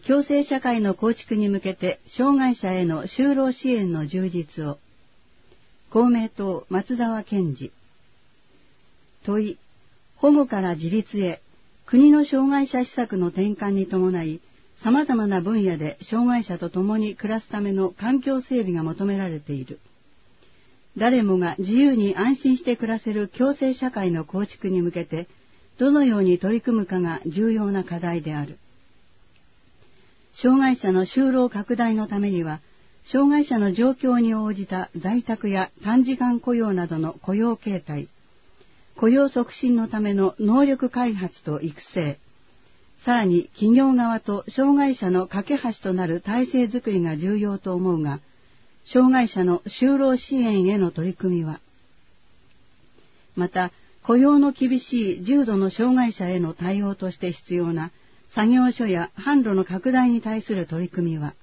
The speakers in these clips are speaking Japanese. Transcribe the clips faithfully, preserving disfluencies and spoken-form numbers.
共生社会の構築に向けて障害者への就労支援の充実を。公明党松沢健二。問い、保護から自立へ、国の障害者施策の転換に伴い、様々な分野で障害者と共に暮らすための環境整備が求められている。誰もが自由に安心して暮らせる共生社会の構築に向けて、どのように取り組むかが重要な課題である。障害者の就労拡大のためには、障害者の状況に応じた在宅や短時間雇用などの雇用形態、雇用促進のための能力開発と育成、さらに企業側と障害者の架け橋となる体制づくりが重要と思うが、障害者の就労支援への取り組みは、また雇用の厳しい重度の障害者への対応として必要な作業所や販路の拡大に対する取り組みは。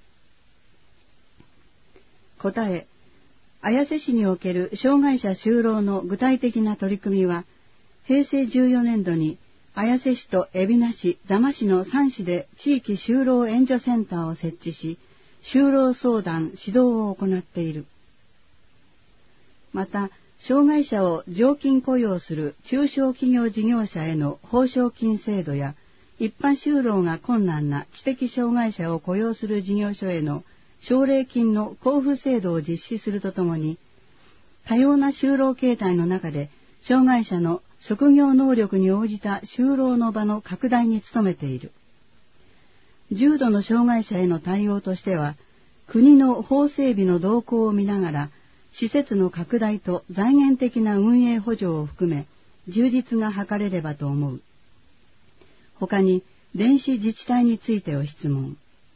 答え、綾瀬市における障害者就労の具体的な取り組みは、へいせいじゅうよねんどに綾瀬市と海老名市、座間市のさん市で地域就労援助センターを設置し、就労相談、指導を行っている。また、障害者を常勤雇用する中小企業事業者への報奨金制度や、一般就労が困難な知的障害者を雇用する事業所への奨励金の交付制度を実施するとともに、多様な就労形態の中で、障害者の職業能力に応じた就労の場の拡大に努めている。重度の障害者への対応としては、国の法整備の動向を見ながら、施設の拡大と財源的な運営補助を含め、充実が図れればと思う。他に、電子自治体についてを質問。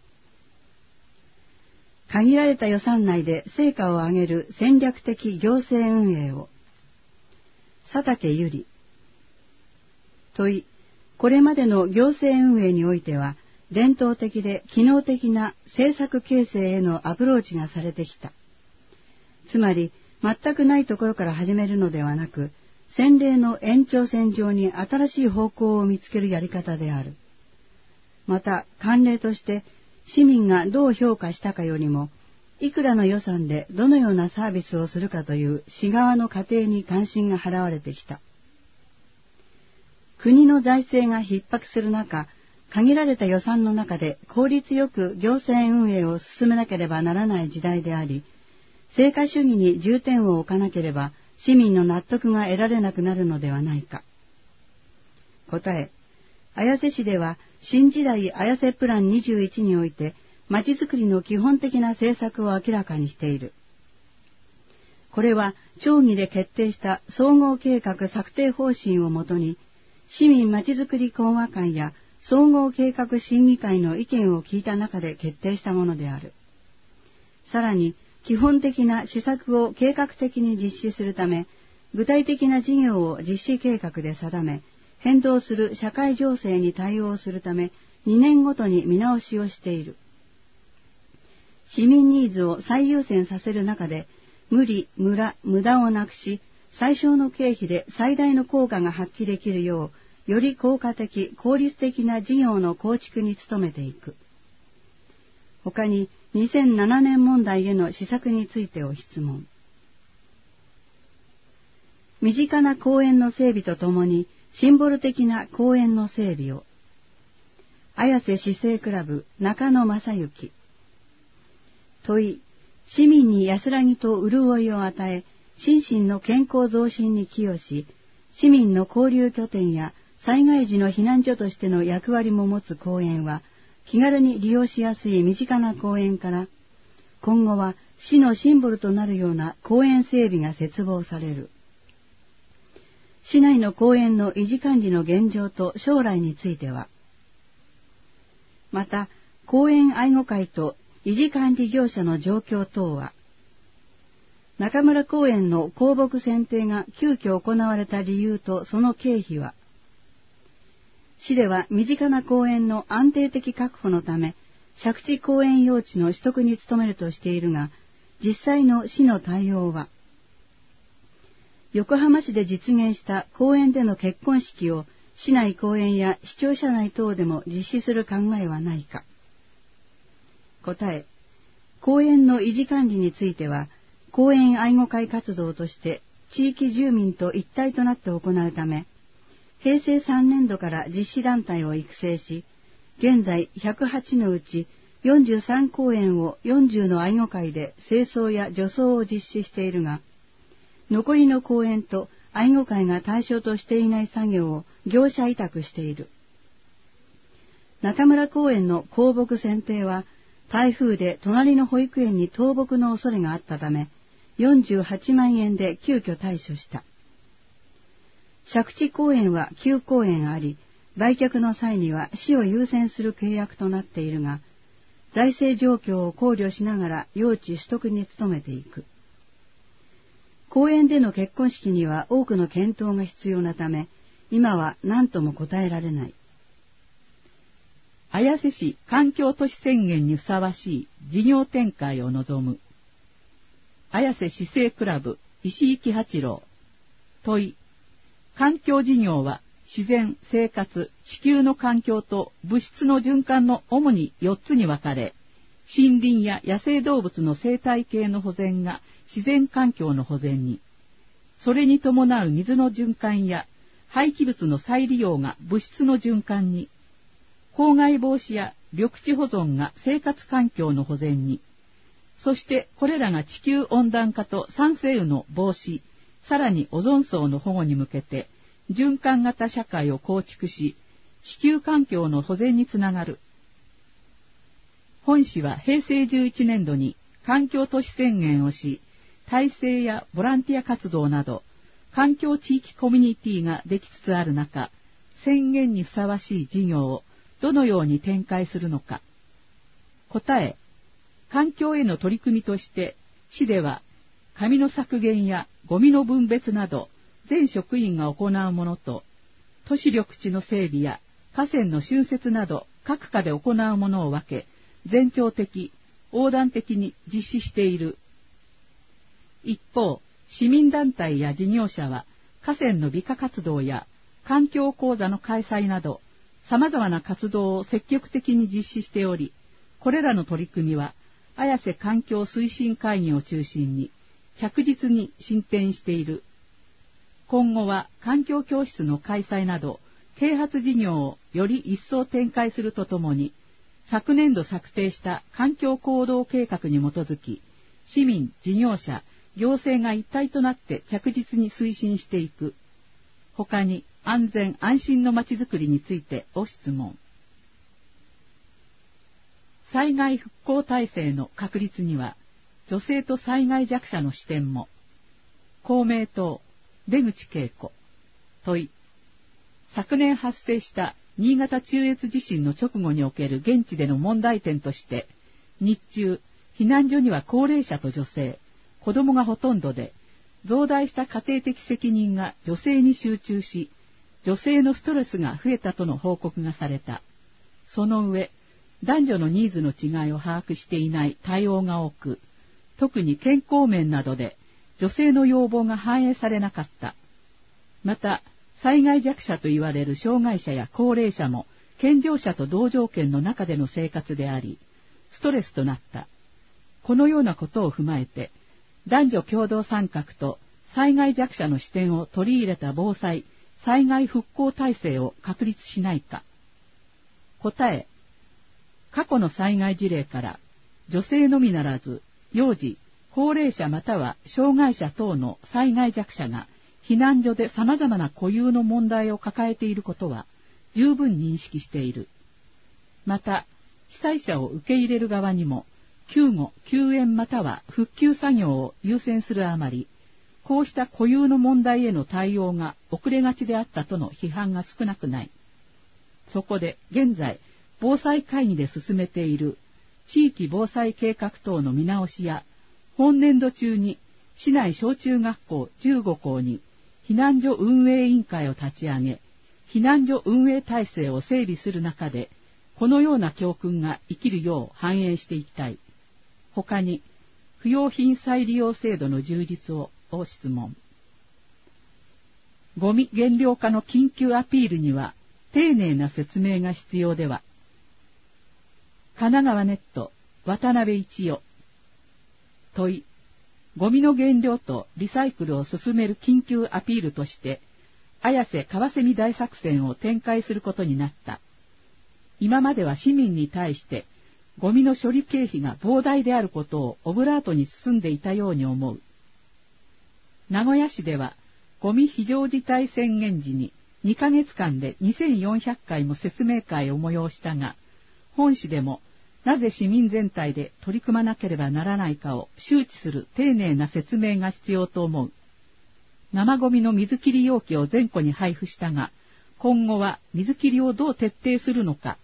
限られた予算内で成果を上げる戦略的行政運営を。佐竹ゆり。問い、これまでの行政運営においては、伝統的で機能的な政策形成へのアプローチがされてきた。つまり、全くないところから始めるのではなく、先例の延長線上に新しい方向を見つけるやり方である。また、慣例として、市民がどう評価したかよりも、いくらの予算でどのようなサービスをするかという市側の過程に関心が払われてきた。国の財政が逼迫する中、限られた予算の中で効率よく行政運営を進めなければならない時代であり、成果主義に重点を置かなければ市民の納得が得られなくなるのではないか。答え、綾瀬市では新時代綾瀬プランにじゅういちにおいてまちづくりの基本的な政策を明らかにしている。これは町議で決定した総合計画策定方針をもとに、市民まちづくり懇話会や総合計画審議会の意見を聞いた中で決定したものである。さらに、基本的な施策を計画的に実施するため、具体的な事業を実施計画で定め、変動する社会情勢に対応するため、にねんごとに見直しをしている。市民ニーズを最優先させる中で、無理、無駄、無駄をなくし、最小の経費で最大の効果が発揮できるよう、より効果的、効率的な事業の構築に努めていく。他に、にせんななねん問題への施策についてを質問。身近な公園の整備とともに、シンボル的な公園の整備を。綾瀬市政クラブ中野正幸。問い、市民に安らぎと潤いを与え、心身の健康増進に寄与し、市民の交流拠点や災害時の避難所としての役割も持つ公園は、気軽に利用しやすい身近な公園から、今後は市のシンボルとなるような公園整備が切望される。市内の公園の維持管理の現状と将来については、また、公園愛護会と維持管理業者の状況等は、中村公園の公木選定が急遽行われた理由とその経費は、市では身近な公園の安定的確保のため、借地公園用地の取得に努めるとしているが、実際の市の対応は、横浜市で実現した公園での結婚式を市内公園や市庁舎内等でも実施する考えはないか。 答え、公園の維持管理については、公園愛護会活動として地域住民と一体となって行うため、へいせいさんねんどから実施団体を育成し、現在ひゃくはちのうちよんじゅうさんこうえんをよんじゅうの愛護会で清掃や除草を実施しているが、残りの公園と愛護会が対象としていない作業を業者委託している。中村公園の公木剪定は、台風で隣の保育園に倒木の恐れがあったため、よんじゅうはちまんえんで急遽対処した。借地公園はきゅうこうえんあり、売却の際には市を優先する契約となっているが、財政状況を考慮しながら用地取得に努めていく。公園での結婚式には多くの検討が必要なため、今は何とも答えられない。 綾瀬市環境都市宣言にふさわしい事業展開を望む。綾瀬市政クラブ石井喜八郎。問い。環境事業は自然、生活、地球の環境と物質の循環の主によっつに分かれ、森林や野生動物の生態系の保全が自然環境の保全に、それに伴う水の循環や廃棄物の再利用が物質の循環に、公害防止や緑地保存が生活環境の保全に、そしてこれらが地球温暖化と酸性雨の防止、さらにオゾン層の保護に向けて、循環型社会を構築し、地球環境の保全につながる。本市はへいせいじゅういちねんどに環境都市宣言をし、体制やボランティア活動など、環境地域コミュニティができつつある中、宣言にふさわしい事業をどのように展開するのか。答え、環境への取り組みとして、市では紙の削減やゴミの分別など、全職員が行うものと、都市緑地の整備や河川の浚渫など各課で行うものを分け、全庁的、横断的に実施している。一方、市民団体や事業者は河川の美化活動や環境講座の開催など、様々な活動を積極的に実施しており、これらの取り組みは、綾瀬環境推進会議を中心に着実に進展している。今後は環境教室の開催など、啓発事業をより一層展開するとともに、昨年度策定した環境行動計画に基づき、市民、事業者、行政が一体となって着実に推進していく。他に安全安心のまちづくりについてご質問。災害復興体制の確立には、女性と災害弱者の視点も。公明党、出口恵子。問い。昨年発生した新潟中越地震の直後における現地での問題点として、日中、避難所には高齢者と女性、子供がほとんどで、増大した家庭的責任が女性に集中し、女性のストレスが増えたとの報告がされた。その上、男女のニーズの違いを把握していない対応が多く、特に健康面などで女性の要望が反映されなかった。また、災害弱者と言われる障害者や高齢者も健常者と同条件の中での生活であり、ストレスとなった。このようなことを踏まえて、男女共同参画と災害弱者の視点を取り入れた防災・災害復興体制を確立しないか。答え、過去の災害事例から、女性のみならず、幼児、高齢者または障害者等の災害弱者が、避難所で様々な固有の問題を抱えていることは、十分認識している。また、被災者を受け入れる側にも、救護、救援または復旧作業を優先するあまり、こうした固有の問題への対応が遅れがちであったとの批判が少なくない。そこで現在、防災会議で進めている地域防災計画等の見直しや、本年度中に市内小中学校じゅうごこうに避難所運営委員会を立ち上げ、避難所運営体制を整備する中で、このような教訓が生きるよう反映していきたい。他に、不用品再利用制度の充実をご質問。ゴミ減量化の緊急アピールには、丁寧な説明が必要では。神奈川ネット、 渡辺一代。問い、ゴミの原料とリサイクルを進める緊急アピールとして、綾瀬川蝉大作戦を展開することになった。今までは市民に対して、ゴミの処理経費が膨大であることをオブラートに包んでいたように思う。名古屋市では、ゴミ非常事態宣言時ににかげつかんでにせんよんひゃっかいも説明会を催したが、本市でもなぜ市民全体で取り組まなければならないかを周知する丁寧な説明が必要と思う。生ゴミの水切り容器を全戸に配布したが、今後は水切りをどう徹底するのか。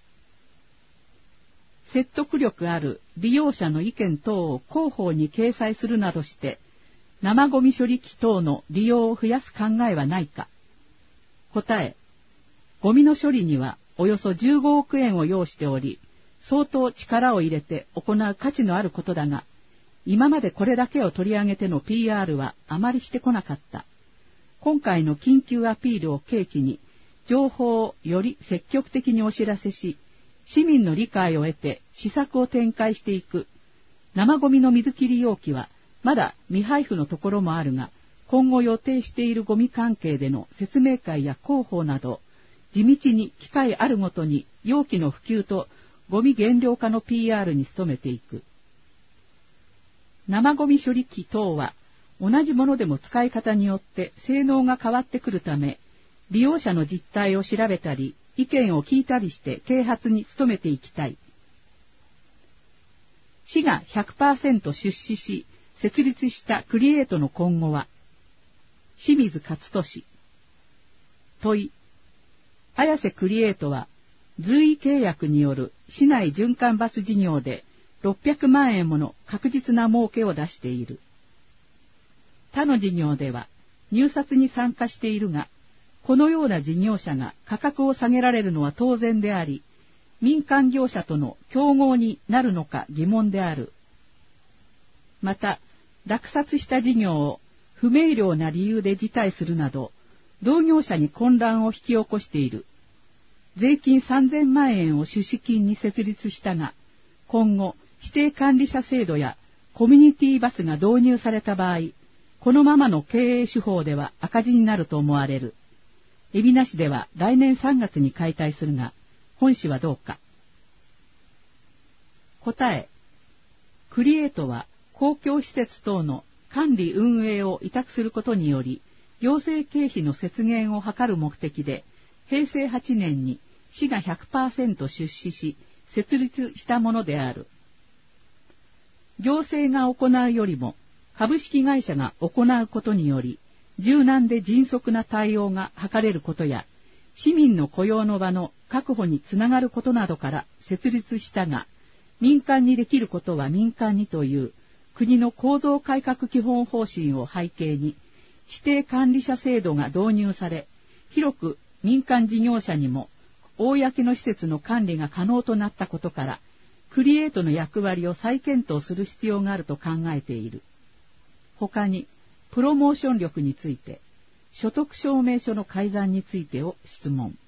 説得力ある利用者の意見等を広報に掲載するなどして、生ゴミ処理機等の利用を増やす考えはないか。答え、ゴミの処理にはおよそじゅうごおくえんを要しており、相当力を入れて行う価値のあることだが、今までこれだけを取り上げての ピーアール はあまりしてこなかった。今回の緊急アピールを契機に、情報をより積極的にお知らせし、市民の理解を得て施策を展開していく。生ゴミの水切り容器は、まだ未配布のところもあるが、今後予定しているゴミ関係での説明会や広報など、地道に機会あるごとに容器の普及とゴミ減量化の ピーアール に努めていく。生ゴミ処理機等は同じものでも使い方によって性能が変わってくるため、利用者の実態を調べたり、意見を聞いたりして啓発に努めていきたい。市が ひゃくパーセント 出資し、設立したクリエイトの今後は、清水勝利。問い、綾瀬クリエイトは、随意契約による市内循環バス事業でろっぴゃくまんえんもの確実な儲けを出している。他の事業では入札に参加しているが、このような事業者が価格を下げられるのは当然であり、民間業者との競合になるのか疑問である。また、落札した事業を不明瞭な理由で辞退するなど、同業者に混乱を引き起こしている。税金さんぜんまんえんを出資金に設立したが、今後、指定管理者制度やコミュニティバスが導入された場合、このままの経営手法では赤字になると思われる。海老名市では来年さんがつに解体するが、本市はどうか。答え、クリエイトは公共施設等の管理運営を委託することにより、行政経費の節減を図る目的で、へいせいはちねんに市が ひゃくパーセント 出資し、設立したものである。行政が行うよりも、株式会社が行うことにより、柔軟で迅速な対応が図れることや、市民の雇用の場の確保につながることなどから設立したが、民間にできることは民間にという国の構造改革基本方針を背景に、指定管理者制度が導入され、広く民間事業者にも公の施設の管理が可能となったことから、クリエイトの役割を再検討する必要があると考えている。他に、プロモーション力について、所得証明書の改ざんについてを質問。